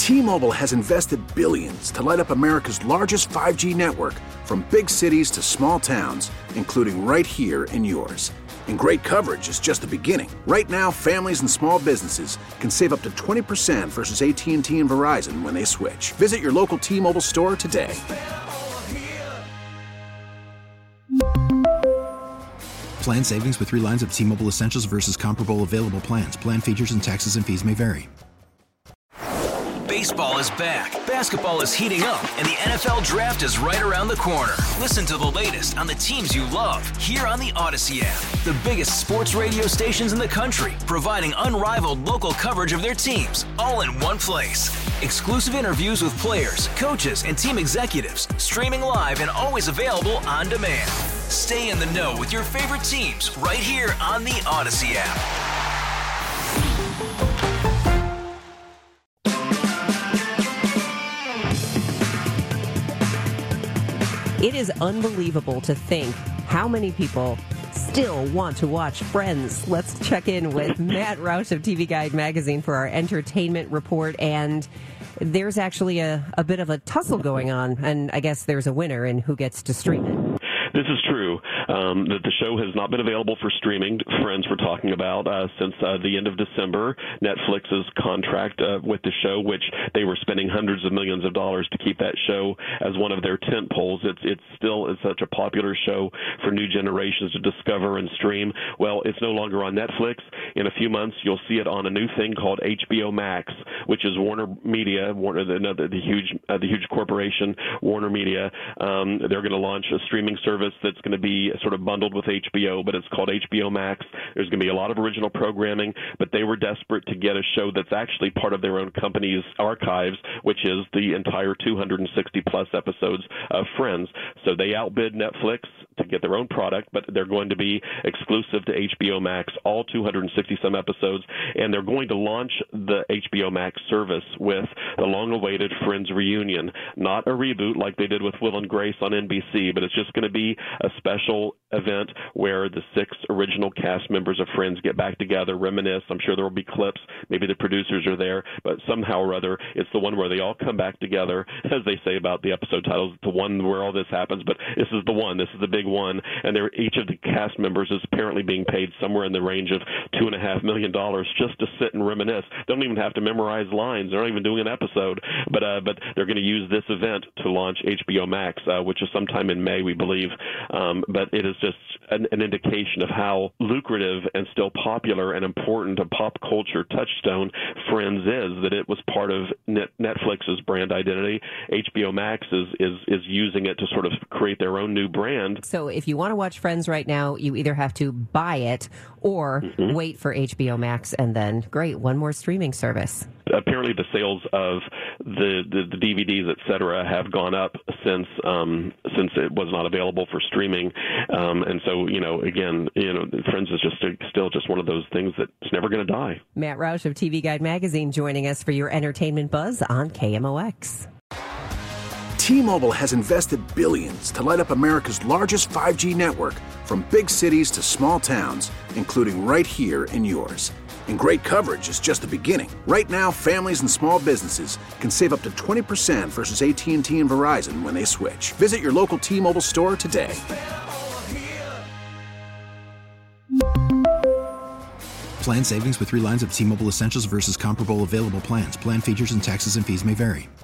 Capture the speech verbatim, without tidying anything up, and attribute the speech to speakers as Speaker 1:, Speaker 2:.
Speaker 1: T-Mobile has invested billions to light up America's largest five G network, from big cities to small towns, including right here in yours. And great coverage is just the beginning. Right now, families and small businesses can save up to twenty percent versus A T and T and Verizon when they switch. Visit your local T-Mobile store today.
Speaker 2: Plan savings with three lines of T-Mobile Essentials versus comparable available plans. Plan features and taxes and fees may vary.
Speaker 3: Baseball is back, basketball is heating up, and the N F L Draft is right around the corner. Listen to the latest on the teams you love here on the Odyssey app. The biggest sports radio stations in the country, providing unrivaled local coverage of their teams, all in one place. Exclusive interviews with players, coaches, and team executives, streaming live and always available on demand. Stay in the know with your favorite teams right here on the Odyssey app.
Speaker 4: It is unbelievable to think how many people still want to watch Friends. Let's check in with Matt Roush of T V Guide magazine for our entertainment report. And there's actually a, a bit of a tussle going on, and I guess there's a winner in who gets to stream it.
Speaker 5: This is true. Um, that the show has not been available for streaming. Friends we're talking about uh, since uh, the end of December. Netflix's contract uh, with the show, which they were spending hundreds of millions of dollars to keep that show as one of their tent poles. It's it's still is such a popular show for new generations to discover and stream. Well, it's no longer on Netflix. In a few months, you'll see it on a new thing called H B O Max, which is Warner Media, Warner the, the, the huge uh, the huge corporation Warner Media. Um, they're going to launch a streaming service that's going to be sort of bundled with H B O, but it's called H B O Max. There's going to be a lot of original programming, but they were desperate to get a show that's actually part of their own company's archives, which is the entire two hundred sixty plus episodes of Friends. So they outbid Netflix to get their own product, but they're going to be exclusive to H B O Max, all two hundred sixty some episodes, and they're going to launch the H B O Max service with the long-awaited Friends reunion. Not a reboot like they did with Will and Grace on N B C, but it's just going to be a special event where the six original cast members of Friends get back together, reminisce. I'm sure there will be clips. Maybe the producers are there, but somehow or other, it's the one where they all come back together, as they say about the episode titles, the one where all this happens, but this is the one. This is the big one, and they're, each of the cast members is apparently being paid somewhere in the range of two and a half million dollars just to sit and reminisce. They don't even have to memorize lines. They're not even doing an episode, but uh, but they're going to use this event to launch H B O Max, uh, which is sometime in May, we believe. Um, but it is just an, an indication of how lucrative and still popular and important a pop culture touchstone Friends is, that it was part of Net- Netflix's brand identity. H B O Max is, is, is using it to sort of create their own new brand.
Speaker 4: So if you want to watch Friends right now, you either have to buy it or mm-hmm. wait for H B O Max, and then, great, one more streaming service.
Speaker 5: Apparently the sales of the, the, the D V Ds, et cetera, have gone up since um, since it was not available for streaming. Um, and so, you know, again, you know, Friends is just a, still just one of those things that's never going to die.
Speaker 4: Matt Roush of T V Guide magazine joining us for your entertainment buzz on K M O X.
Speaker 1: T-Mobile has invested billions to light up America's largest five G network, from big cities to small towns, including right here in yours. And great coverage is just the beginning. Right now, families and small businesses can save up to twenty percent versus A T and T and Verizon when they switch. Visit your local T-Mobile store today.
Speaker 2: Plan savings with three lines of T-Mobile Essentials versus comparable available plans. Plan features and taxes and fees may vary.